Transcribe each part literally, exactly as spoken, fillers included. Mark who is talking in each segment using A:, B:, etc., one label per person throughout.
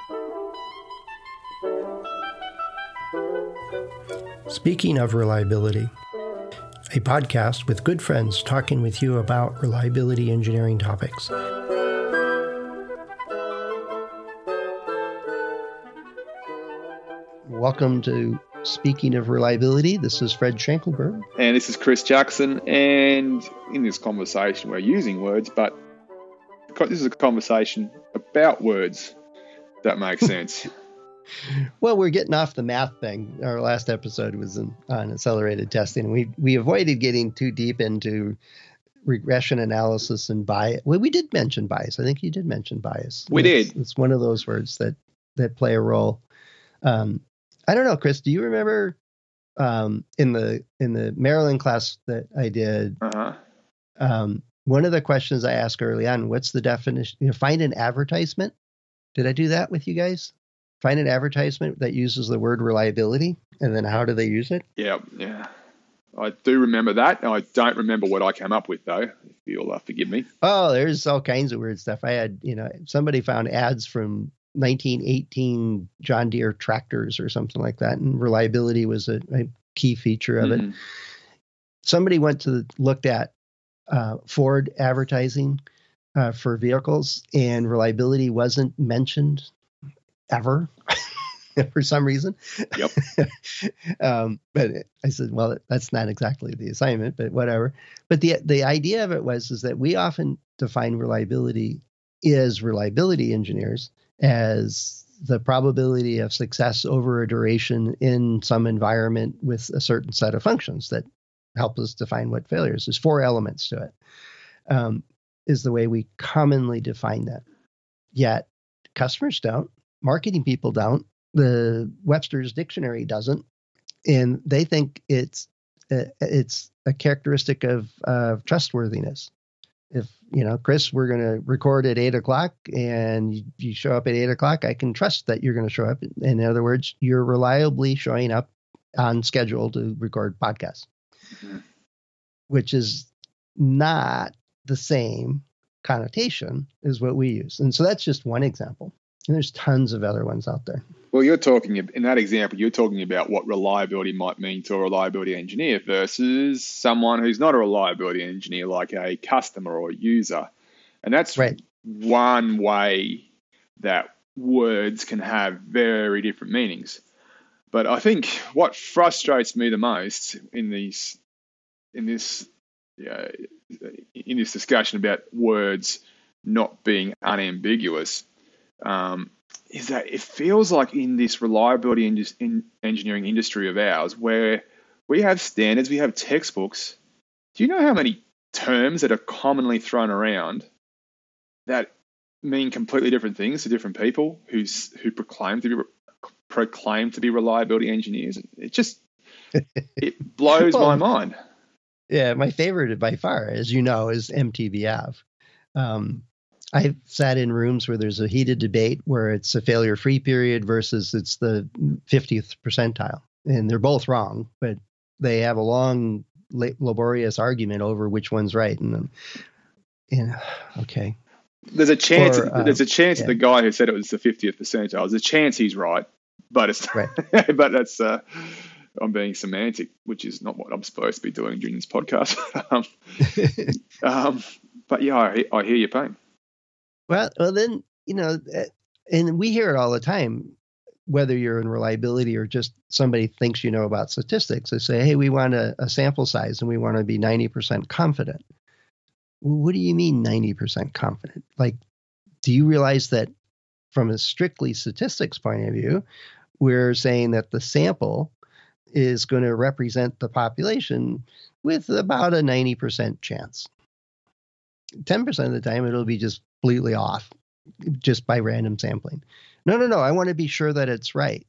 A: Speaking of reliability, a podcast with good friends talking with you about reliability engineering topics. Welcome to Speaking of Reliability. This is Fred Schenkelberg.
B: And this is Chris Jackson. And in this conversation, we're using words, but this is a conversation about words. That makes sense.
A: Well, we're getting off the math thing. Our last episode was in, on accelerated testing. We we avoided getting too deep into regression analysis and bias. Well, we did mention bias. I think you did mention bias.
B: We
A: it's,
B: did.
A: It's one of those words that, that play a role. Um, I don't know, Chris, do you remember um, in the in the Maryland class that I did,
B: uh-huh.
A: um, one of the questions I asked early on, what's the definition? You know, find an advertisement. Did I do that with you guys? Find an advertisement that uses the word reliability, and then how do they use it?
B: Yeah, yeah. I do remember that. I don't remember what I came up with, though, if you'll uh, forgive me.
A: Oh, there's all kinds of weird stuff. I had, you know, somebody found ads from nineteen eighteen John Deere tractors or something like that, and reliability was a, a key feature of mm-hmm. it. Somebody went to looked at uh, Ford advertising uh, for vehicles, and reliability wasn't mentioned ever for some reason.
B: Yep.
A: um, but I said, well, that's not exactly the assignment, but whatever. But the the idea of it was is that we often define reliability as reliability engineers as the probability of success over a duration in some environment with a certain set of functions that help us define what failures. There's four elements to it, um, is the way we commonly define that. Yet customers don't, marketing people don't, the Webster's dictionary doesn't, and they think it's uh, it's a characteristic of uh, trustworthiness. If, you know, Chris, we're going to record at eight o'clock and you, you show up at eight o'clock, I can trust that you're going to show up. In other words, you're reliably showing up on schedule to record podcasts, mm-hmm. which is not the same connotation as what we use. And so that's just one example. And there's tons of other ones out there.
B: Well, you're talking, in that example, you're talking about what reliability might mean to a reliability engineer versus someone who's not a reliability engineer, like a customer or a user. And that's
A: right.
B: One way that words can have very different meanings. But I think what frustrates me the most in these, in this, uh, in this discussion about words not being unambiguous, um, is that it feels like in this reliability in, in engineering industry of ours, where we have standards, we have textbooks. Do you know how many terms that are commonly thrown around that mean completely different things to different people who's who proclaim to be proclaim to be reliability engineers? It just it blows well, my mind.
A: Yeah, my favorite by far, as you know, is M T B F. Um, I've sat in rooms where there's a heated debate where it's a failure-free period versus it's the fiftieth percentile. And they're both wrong, but they have a long, laborious argument over which one's right. And, and okay.
B: There's a chance
A: For, uh,
B: there's a chance
A: yeah.
B: that the guy who said it was the fiftieth percentile, there's a chance he's right, but it's
A: right.
B: but that's uh, I'm being semantic, which is not what I'm supposed to be doing during this podcast. um, um, but yeah, I, I hear your pain.
A: Well, well, then, you know, and we hear it all the time, whether you're in reliability or just somebody thinks you know about statistics. They say, hey, we want a, a sample size and we want to be ninety percent confident. Well, what do you mean ninety percent confident? Like, do you realize that from a strictly statistics point of view, we're saying that the sample is going to represent the population with about a ninety percent chance. ten percent of the time, it'll be just completely off just by random sampling. No, no, no. I want to be sure that it's right.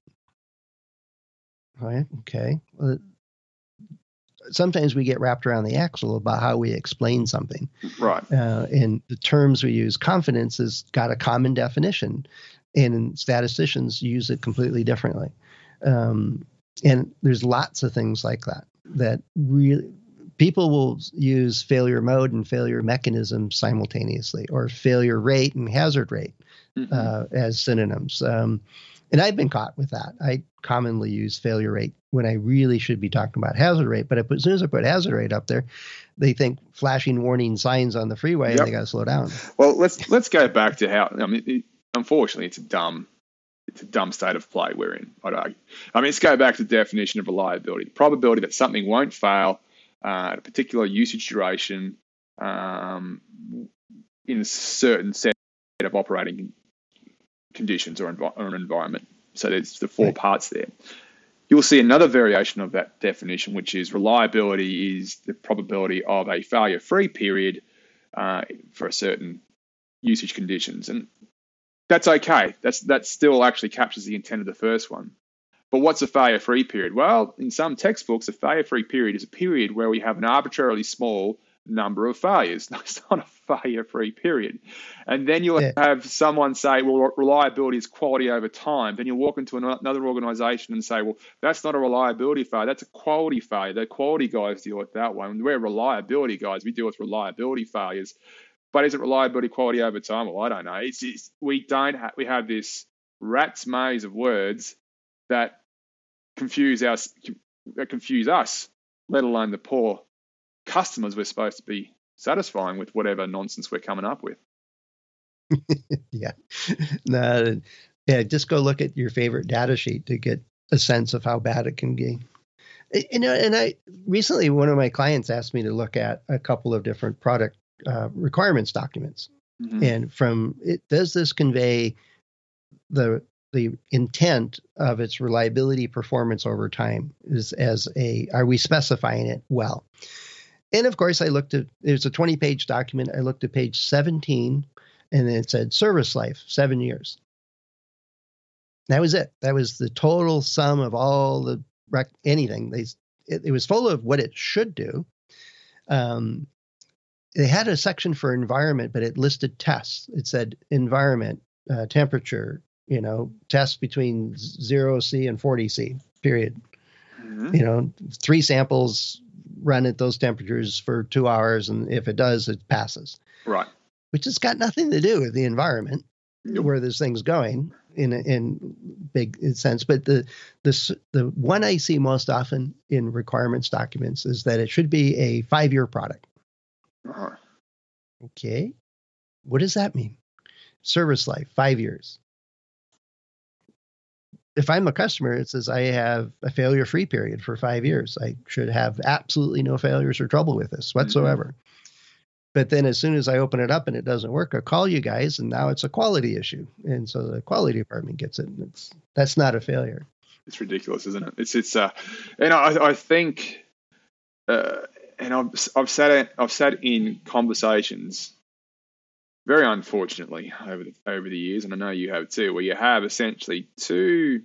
A: All right. Okay. Well, sometimes we get wrapped around the axle about how we explain something.
B: Right.
A: Uh, and the terms we use, confidence has got a common definition, and statisticians use it completely differently. Um, and there's lots of things like that, that really people will use failure mode and failure mechanism simultaneously, or failure rate and hazard rate mm-hmm. uh, as synonyms. Um, and I've been caught with that. I commonly use failure rate when I really should be talking about hazard rate. But I put, as soon as I put hazard rate up there, they think flashing warning signs on the freeway, yep. and they got to slow down.
B: Well, let's let's go back to how. I mean, it, unfortunately, it's a dumb, it's a dumb state of play we're in. I'd argue. I mean, let's go back to the definition of reliability: the probability that something won't fail uh, at a particular usage duration um, in a certain set of operating conditions or, envi- or an environment. So there's the four right. parts there. You'll see another variation of that definition, which is reliability is the probability of a failure-free period uh, for a certain usage conditions. And that's okay. That's that still actually captures the intent of the first one. But what's a failure-free period? Well, in some textbooks, a failure-free period is a period where we have an arbitrarily small number of failures. It's not a failure-free period. And then you'll yeah. have someone say, well, reliability is quality over time. Then you'll walk into another organization and say, well, that's not a reliability failure. That's a quality failure. The quality guys deal with that one. We're reliability guys. We deal with reliability failures. But is it reliability quality over time? Well, I don't know. It's, it's we don't have, we have this rat's maze of words that confuse us, that confuse us, let alone the poor customers we're supposed to be satisfying with whatever nonsense we're coming up with.
A: yeah. No, yeah, just go look at your favorite data sheet to get a sense of how bad it can be. You know, and I recently, one of my clients asked me to look at a couple of different product uh, requirements documents. Mm-hmm. And from it, does this convey the the intent of its reliability performance over time? Is as a, are we specifying it well? And of course, I looked at, there's a twenty page document. I looked at page seventeen, and it said service life, seven years. That was it. That was the total sum of all the rec- anything. They, it, it was full of what it should do. Um, they had a section for environment, but it listed tests. It said environment, uh, temperature, you know, tests between zero C and forty C, period. Mm-hmm. You know, three samples run at those temperatures for two hours, and if it does, it passes.
B: Right.
A: Which has got nothing to do with the environment, nope. where this thing's going in in big sense. But the the the one I see most often in requirements documents is that it should be a five year product. Uh-huh. Okay, what does that mean? Service life, five years. If I'm a customer, it says I have a failure-free period for five years. I should have absolutely no failures or trouble with this whatsoever. Mm-hmm. But then as soon as I open it up and it doesn't work, I call you guys, and now it's a quality issue. And so the quality department gets it. And it's, that's not a failure.
B: It's ridiculous, isn't it? It's, it's, uh, and I, I think, uh, and I've, I've sat in, I've sat in conversations, very unfortunately, over the, over the years, and I know you have too, where you have essentially two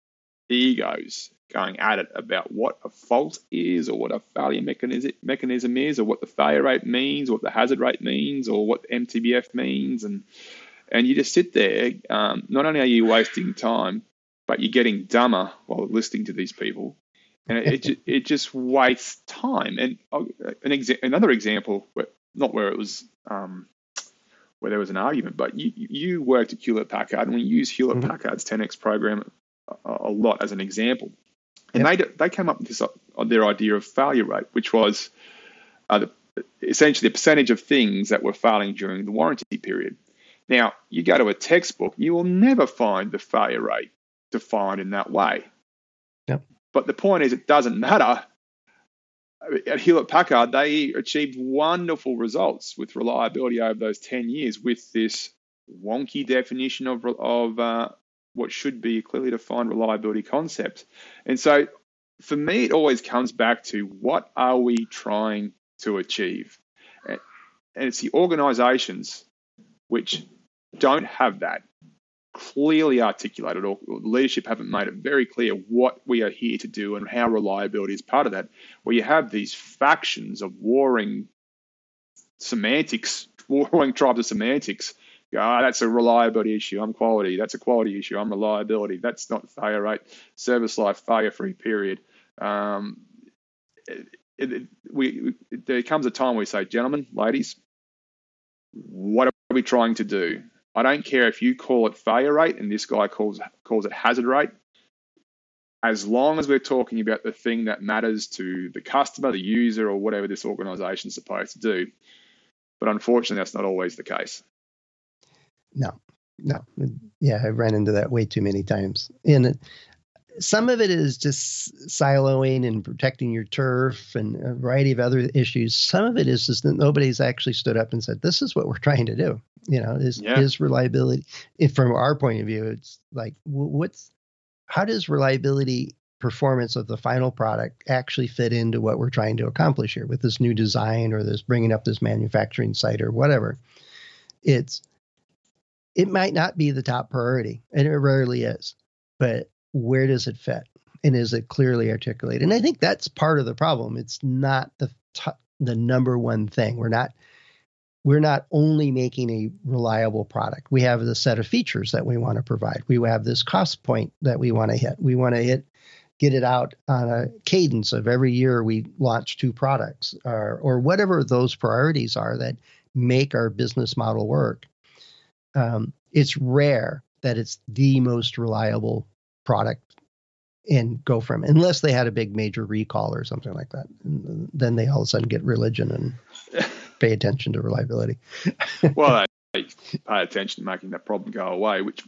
B: egos going at it about what a fault is, or what a failure mechanism mechanism is, or what the failure rate means, or what the hazard rate means, or what M T B F means, and and you just sit there. Um, not only are you wasting time, but you're getting dumber while listening to these people, and it it, it just wastes time. And an exa- another example, where, not where it was. Um, where there was an argument, but you you worked at Hewlett Packard, and we use Hewlett mm-hmm. Packard's ten X program a, a lot as an example. And yep. they they came up with this, uh, their idea of failure rate, which was uh, the, essentially the percentage of things that were failing during the warranty period. Now, you go to a textbook, you will never find the failure rate defined in that way.
A: Yep.
B: But the point is, it doesn't matter. At Hewlett Packard, they achieved wonderful results with reliability over those ten years with this wonky definition of, of uh, what should be a clearly defined reliability concept. And so for me, it always comes back to, what are we trying to achieve? And, and it's the organizations which don't have that clearly articulated, or leadership haven't made it very clear what we are here to do and how reliability is part of that, where you have these factions of warring semantics, warring tribes of semantics. Ah, that's a reliability issue, I'm quality. That's a quality issue, I'm reliability. That's not failure rate, service life, failure-free period. Um, it, it, we, it, there comes a time where we say, gentlemen, ladies, what are we trying to do? I don't care if you call it failure rate and this guy calls calls it hazard rate. As long as we're talking about the thing that matters to the customer, the user, or whatever this organization is supposed to do. But unfortunately, that's not always the case.
A: No, no. Yeah, I've run into that way too many times. And some of it is just siloing and protecting your turf and a variety of other issues. Some of it is just that nobody's actually stood up and said, this is what we're trying to do. You know, is,
B: Yeah.
A: is reliability. If from our point of view, it's like, what's, how does reliability performance of the final product actually fit into what we're trying to accomplish here with this new design or this bringing up this manufacturing site or whatever? It's, it might not be the top priority, and it rarely is, but where does it fit? And is it clearly articulated? And I think that's part of the problem. It's not the top, the number one thing. We're not, we're not only making a reliable product. We have the set of features that we want to provide. We have this cost point that we want to hit. We want to hit, get it out on a cadence of every year we launch two products or, or whatever those priorities are that make our business model work. Um, it's rare that it's the most reliable product and go from, unless they had a big major recall or something like that. And then they all of a sudden get religion and pay attention to reliability.
B: Well, they pay attention to making that problem go away, which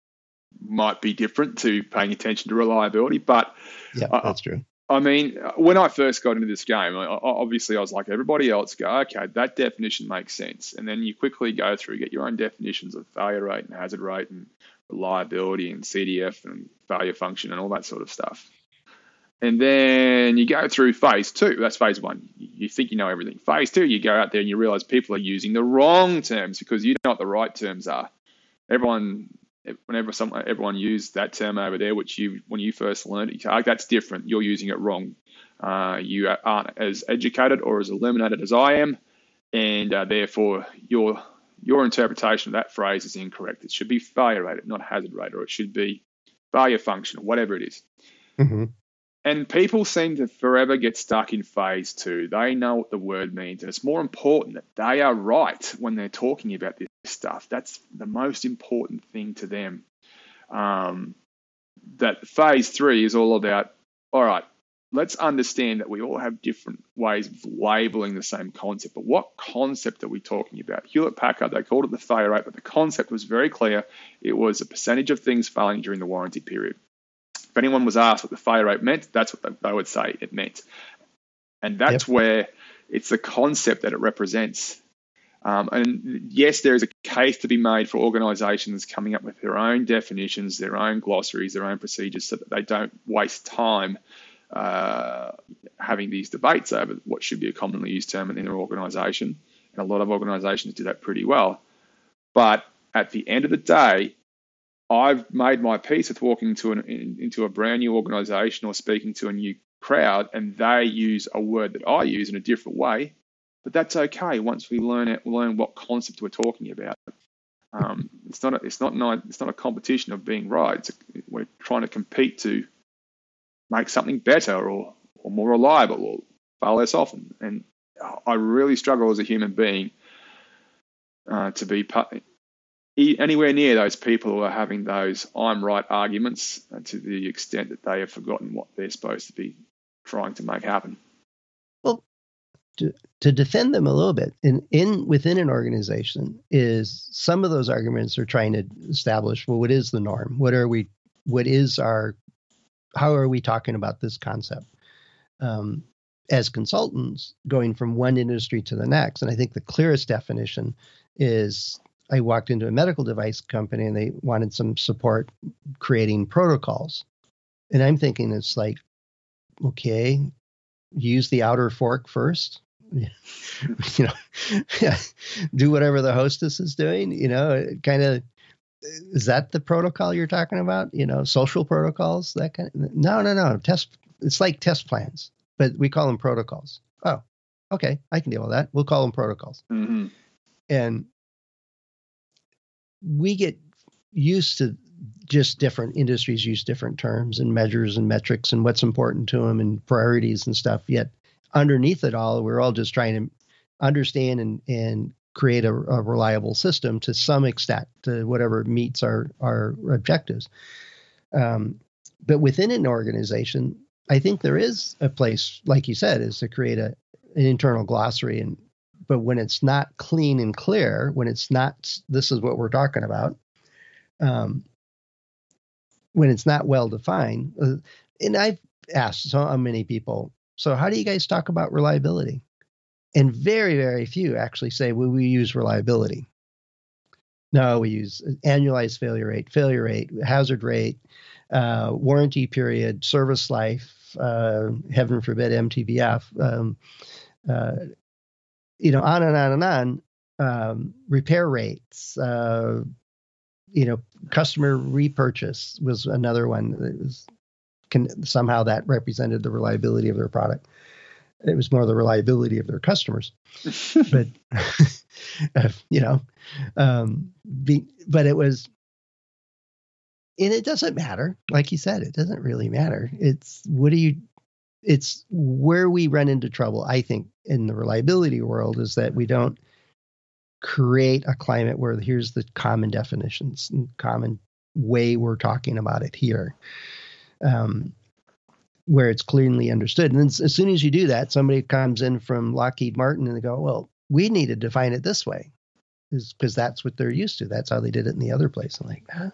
B: might be different to paying attention to reliability. But
A: yeah,
B: I,
A: that's true.
B: I mean, when I first got into this game, I, obviously I was like everybody else, go, okay, that definition makes sense. And then you quickly go through, get your own definitions of failure rate and hazard rate and reliability and C D F and failure function and all that sort of stuff. And then you go through phase two. That's phase one. You think you know everything. Phase two, you go out there and you realize people are using the wrong terms because you know what the right terms are. Everyone, whenever someone, everyone used that term over there, which you, when you first learned it, you say, oh, that's different. You're using it wrong. Uh, you aren't as educated or as illuminated as I am, and uh, therefore your your interpretation of that phrase is incorrect. It should be failure rate, not hazard rate, or it should be failure function, or whatever it is.
A: Mm-hmm.
B: And people seem to forever get stuck in phase two. They know what the word means, and it's more important that they are right when they're talking about this stuff. That's the most important thing to them. Um, that phase three is all about, all right, let's understand that we all have different ways of labeling the same concept, but what concept are we talking about? Hewlett-Packard, they called it the failure rate, but the concept was very clear. It was a percentage of things failing during the warranty period. If anyone was asked what the failure rate meant, that's what they would say it meant. And that's yep. where it's the concept that it represents. Um, and yes, there is a case to be made for organizations coming up with their own definitions, their own glossaries, their own procedures, so that they don't waste time uh, having these debates over what should be a commonly used term in their organization. And a lot of organizations do that pretty well. But at the end of the day, I've made my peace with walking into an in, into a brand new organization or speaking to a new crowd, and they use a word that I use in a different way. But that's okay once we learn it, learn what concept we're talking about. Um, it's not a, it's not not it's not a competition of being right. It's a, we're trying to compete to make something better or or more reliable or far less often. And I really struggle as a human being uh, to be part, anywhere near those people who are having those I'm right arguments uh, to the extent that they have forgotten what they're supposed to be trying to make happen.
A: Well, to, to defend them a little bit, in, in within an organization, is some of those arguments are trying to establish, well, what is the norm? What are we? What is our? How are we talking about this concept? Um, as consultants, going from one industry to the next, and I think the clearest definition is, I walked into a medical device company and they wanted some support creating protocols. And I'm thinking it's like, okay, use the outer fork first, you know, do whatever the hostess is doing, you know, kind of, is that the protocol you're talking about? You know, social protocols, that kind of, no, no, no, test. It's like test plans, but we call them protocols. Oh, okay. I can deal with that. We'll call them protocols.
B: Mm-hmm.
A: And we get used to just different industries use different terms and measures and metrics and what's important to them and priorities and stuff. Yet underneath it all, we're all just trying to understand and, and create a, a reliable system to some extent, to whatever meets our our objectives. Um, but within an organization, I think there is a place, like you said, is to create a an internal glossary. And but when it's not clean and clear, when it's not, this is what we're talking about. Um, when it's not well defined, uh, and I've asked so many people, so how do you guys talk about reliability? And very, very few actually say, well, we use reliability. No, we use annualized failure rate, failure rate, hazard rate, uh, warranty period, service life, uh, heaven forbid, M T B F, um, uh, you know, on and on and on, um, repair rates, uh, you know, customer repurchase was another one that was can, somehow that represented the reliability of their product. It was more the reliability of their customers, but uh, you know, um, be, but it was, and it doesn't matter. Like you said, it doesn't really matter. It's what do you, it's where we run into trouble, I think, in the reliability world is that we don't create a climate where here's the common definitions and common way we're talking about it here, um, where it's clearly understood. And then as soon as you do that, somebody comes in from Lockheed Martin and they go, well, we need to define it this way, because that's what they're used to. That's how they did it in the other place. I'm like, huh?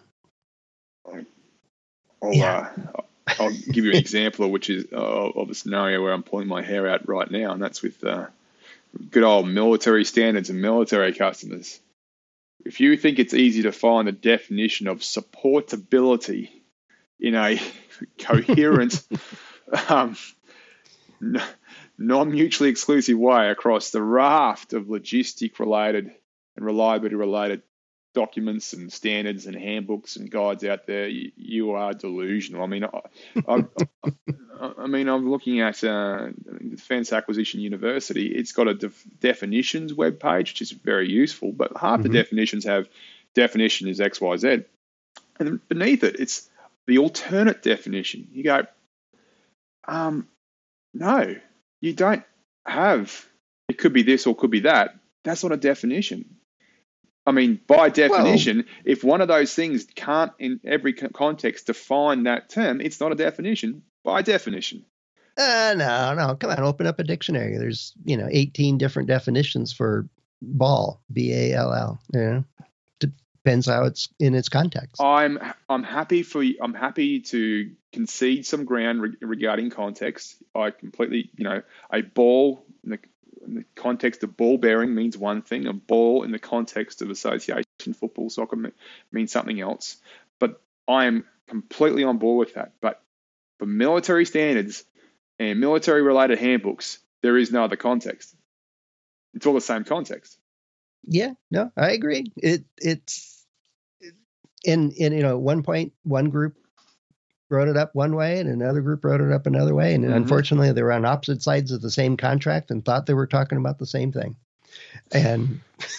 B: I'll, yeah. uh, I'll give you an example, which is uh, of a scenario where I'm pulling my hair out right now, and that's with uh, good old military standards and military customers. If you think it's easy to find the definition of supportability in a coherent, um, non-mutually exclusive way across the raft of logistic-related and reliability-related documents and standards and handbooks and guides out there, you, you are delusional. I mean, I, I, I, I mean, I'm looking at uh, Defense Acquisition University. It's got a def- definitions webpage, which is very useful, but half mm-hmm. the definitions have definition is X, Y, Z. And beneath it, it's the alternate definition. You go, um, no, you don't have, it could be this or could be that. That's not a definition. I mean, by definition, well, if one of those things can't in every context define that term, it's not a definition by definition.
A: Uh, no, no, come on, open up a dictionary. There's, you know, eighteen different definitions for ball, B A L L, you know. Depends how it's in its context.
B: I'm I'm happy for I'm happy to concede some ground re- regarding context. I completely, you know, a ball in the, in the context of ball bearing means one thing. A ball in the context of association football, soccer means something else. But I am completely on board with that. But for military standards and military related handbooks, there is no other context. It's all the same context.
A: Yeah, no, I agree. It it's in in you know at one point one group wrote it up one way and another group wrote it up another way, and mm-hmm. unfortunately they were on opposite sides of the same contract and thought they were talking about the same thing. And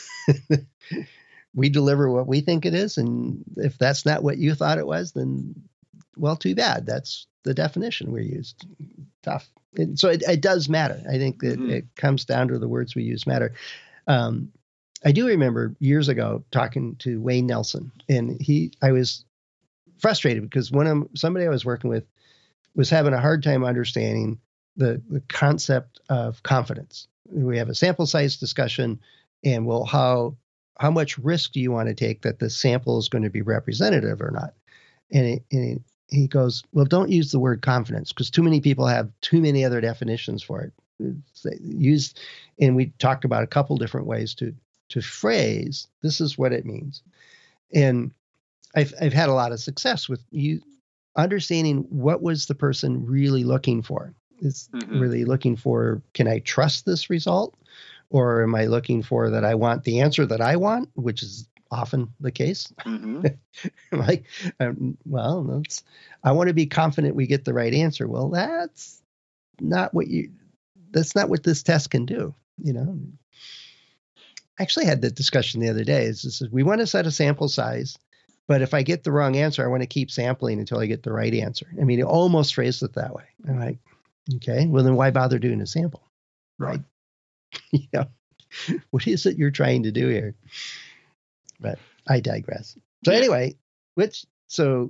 A: we deliver what we think it is, and if that's not what you thought it was, then well, too bad. That's the definition we used. Tough. And so it, it does matter. I think that mm-hmm. it comes down to the words we use matter. Um, I do remember years ago talking to Wayne Nelson, and he, I was frustrated because one of somebody I was working with was having a hard time understanding the, the concept of confidence. We have a sample size discussion, and well, how how much risk do you want to take that the sample is going to be representative or not? And, it, and it, he goes, well, don't use the word confidence because too many people have too many other definitions for it. Use, and we talked about a couple different ways to to phrase, this is what it means. And I've I've had a lot of success with you understanding what was the person really looking for. Is mm-hmm. really looking for, can I trust this result? Or am I looking for that I want the answer that I want, which is often the case. Mm-hmm. like, um, well, that's, I want to be confident we get the right answer. Well, that's not what you, that's not what this test can do, you know. I actually had that discussion the other day. Is this, we want to set a sample size, but if I get the wrong answer, I want to keep sampling until I get the right answer. I mean, it almost phrased it that way. I'm like, okay, well then why bother doing a sample? Right. you know, what is it you're trying to do here? But I digress. So
B: Yeah.
A: anyway, which so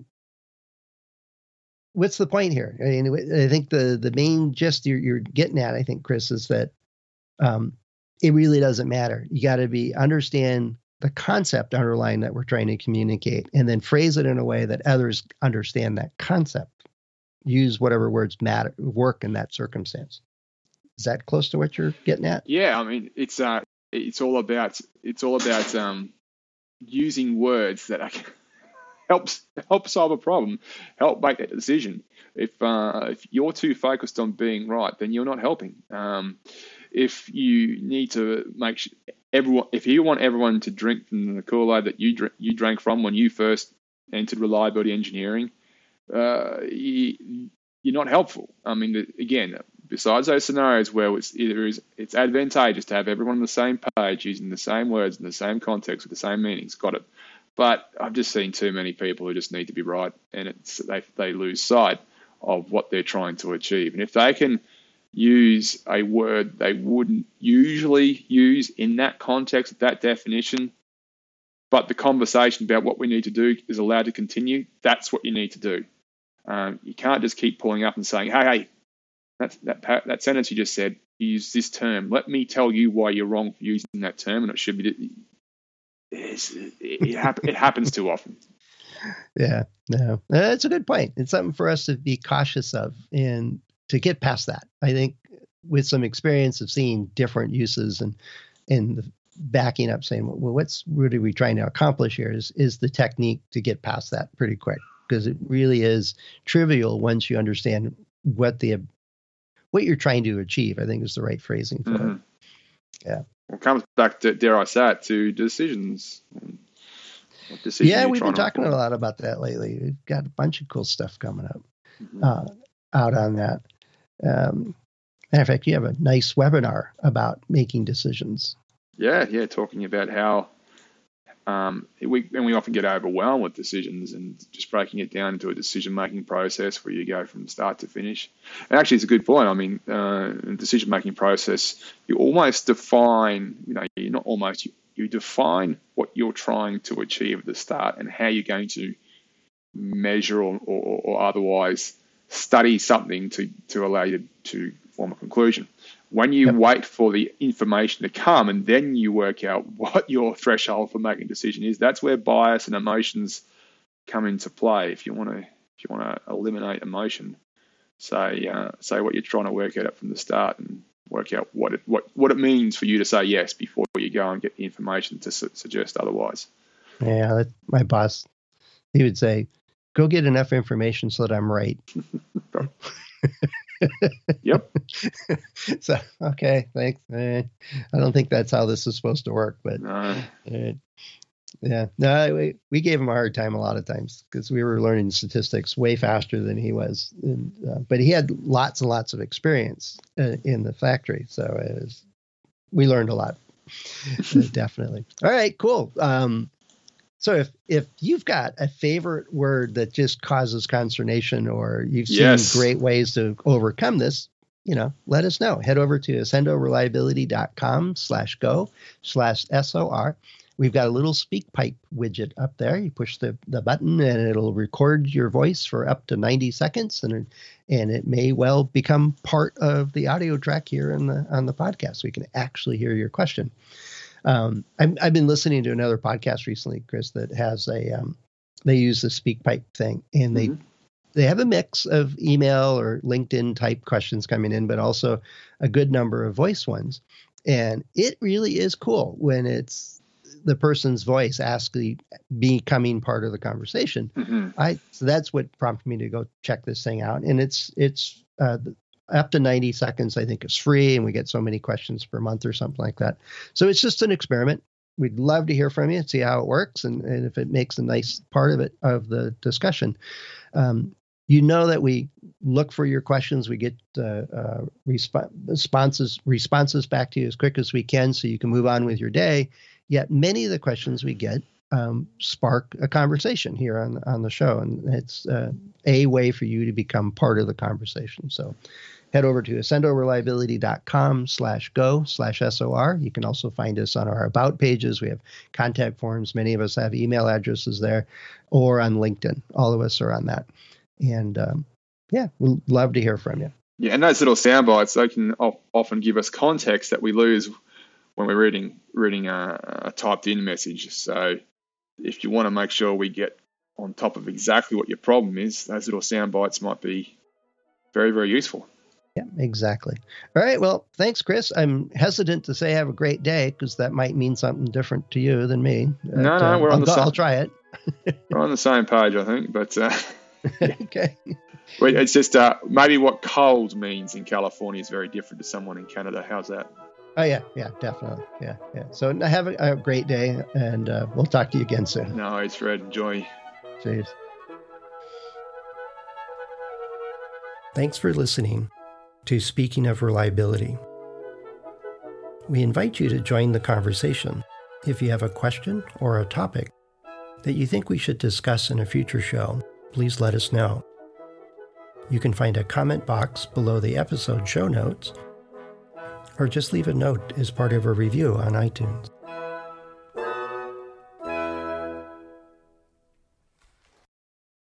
A: what's the point here? I mean, I think the the main gist you're, you're getting at, I think, Chris, is that um, it really doesn't matter. You got to be understand the concept underlying that we're trying to communicate, and then phrase it in a way that others understand that concept. Use whatever words matter work in that circumstance. Is that close to what you're getting at?
B: Yeah, I mean, it's uh, it's all about it's all about um, using words that are, helps help solve a problem, help make that decision. If uh, if you're too focused on being right, then you're not helping. Um, if you need to make sure everyone, if you want everyone to drink from the Kool-Aid that you dr- you drank from when you first entered reliability engineering, uh, you, you're not helpful. I mean, the, again, besides those scenarios where it's either is it's advantageous to have everyone on the same page, using the same words in the same context with the same meanings, got it. But I've just seen too many people who just need to be right, and it's they they lose sight of what they're trying to achieve. And if they can use a word they wouldn't usually use in that context, that definition, but the conversation about what we need to do is allowed to continue, that's what you need to do. Um, you can't just keep pulling up and saying, hey, hey, that's, that that sentence you just said, you use this term. Let me tell you why you're wrong for using that term, and it should be. It's, it, it, happen, it happens too often.
A: Yeah, no, that's a good point. It's something for us to be cautious of and to get past that. I think with some experience of seeing different uses and and the backing up, saying, well, what's really we trying to accomplish here is is the technique to get past that pretty quick, because it really is trivial once you understand what the what you're trying to achieve. I think is the right phrasing for mm-hmm. it. Yeah.
B: Well, it comes back to, dare I say it, to decisions.
A: Yeah, we've been talking a lot about that lately. We've got a bunch of cool stuff coming up mm-hmm. uh, out on that. Um, matter of fact, you have a nice webinar about making decisions.
B: Yeah, yeah, talking about how um, we and we often get overwhelmed with decisions, and just breaking it down into a decision-making process where you go from start to finish. And actually, it's a good point. I mean, uh, in decision-making process, you almost define, you know, you're not almost, you, you define what you're trying to achieve at the start and how you're going to measure or, or, or otherwise study something to, to allow you to, to form a conclusion. When you yep. wait for the information to come and then you work out what your threshold for making a decision is, that's where bias and emotions come into play. If you want to, if you want to eliminate emotion, say uh, say what you're trying to work out from the start and work out what it what what it means for you to say yes before you go and get the information to su- suggest otherwise.
A: Yeah, that, my boss, he would say, "Go get enough information so that I'm right."
B: Yep.
A: So, okay, thanks. Eh, I don't think that's how this is supposed to work, but
B: no.
A: uh, yeah, no, we, we gave him a hard time a lot of times because we were learning statistics way faster than he was. And, uh, but he had lots and lots of experience uh, in the factory. So it was, we learned a lot. uh, definitely. All right, cool. Um, So if, if you've got a favorite word that just causes consternation, or you've seen
B: yes.
A: great ways to overcome this, you know, let us know. Head over to accendoreliability.com slash go slash SOR. We've got a little SpeakPipe widget up there. You push the, the button and it'll record your voice for up to ninety seconds. And, and it may well become part of the audio track here in the, on the podcast. So we can actually hear your question. Um, I've, I've been listening to another podcast recently, Chris, that has a, um, they use the SpeakPipe thing, and they, mm-hmm. they have a mix of email or LinkedIn type questions coming in, but also a good number of voice ones. And it really is cool when it's the person's voice actually becoming part of the conversation. Mm-hmm. I, so that's what prompted me to go check this thing out. And it's, it's, uh, up to ninety seconds, I think, is free, and we get so many questions per month or something like that. So it's just an experiment. We'd love to hear from you and see how it works, and, and if it makes a nice part of it, of the discussion. Um, you know that we look for your questions. We get uh, uh, resp- responses responses back to you as quick as we can so you can move on with your day. Yet many of the questions we get um, spark a conversation here on, on the show, and it's uh, a way for you to become part of the conversation. So head over to accendoreliability.com slash go slash SOR. You can also find us on our About pages. We have contact forms. Many of us have email addresses there, or on LinkedIn. All of us are on that. And um, yeah, we'd love to hear from you.
B: Yeah, and those little sound bites, they can often give us context that we lose when we're reading reading a, a typed in message. So if you want to make sure we get on top of exactly what your problem is, those little sound bites might be very, very useful.
A: Yeah, exactly. All right. Well, thanks, Chris. I'm hesitant to say have a great day because that might mean something different to you than me.
B: No, but, no, we're
A: uh,
B: on
A: I'll
B: the
A: go,
B: same.
A: I'll try it.
B: We're on the same page, I think. But uh,
A: okay.
B: Well, it's just uh, maybe what cold means in California is very different to someone in Canada. How's that?
A: Oh, yeah. Yeah, definitely. Yeah. Yeah. So have a, a great day, and uh, we'll talk to you again soon.
B: No, it's Fred. Enjoy.
A: Cheers. Thanks for listening to Speaking of Reliability. We invite you to join the conversation. If you have a question or a topic that you think we should discuss in a future show, please let us know. You can find a comment box below the episode show notes, or just leave a note as part of a review on iTunes.